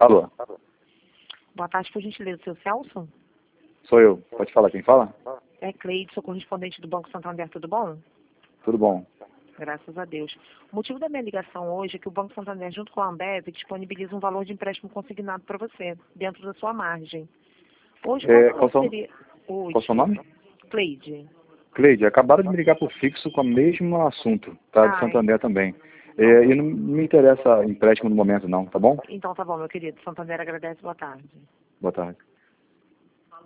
Alô, Boa tarde, por gentileza, seu Celso? sou eu. Pode falar quem fala? É Cleide, sou correspondente do Banco Santander, tudo bom? Tudo bom. Graças a Deus. O motivo da minha ligação hoje é que o Banco Santander, junto com a Ambev, disponibiliza um valor de empréstimo consignado para você, dentro da sua margem. Hoje, Qual quanto seria... Hoje, qual seu nome? Cleide. Cleide, acabaram de me ligar por fixo com o mesmo assunto, tá? De Santander também. E não me interessa empréstimo no momento não, tá bom? Então tá bom, meu querido. Santander agradece, boa tarde. Boa tarde.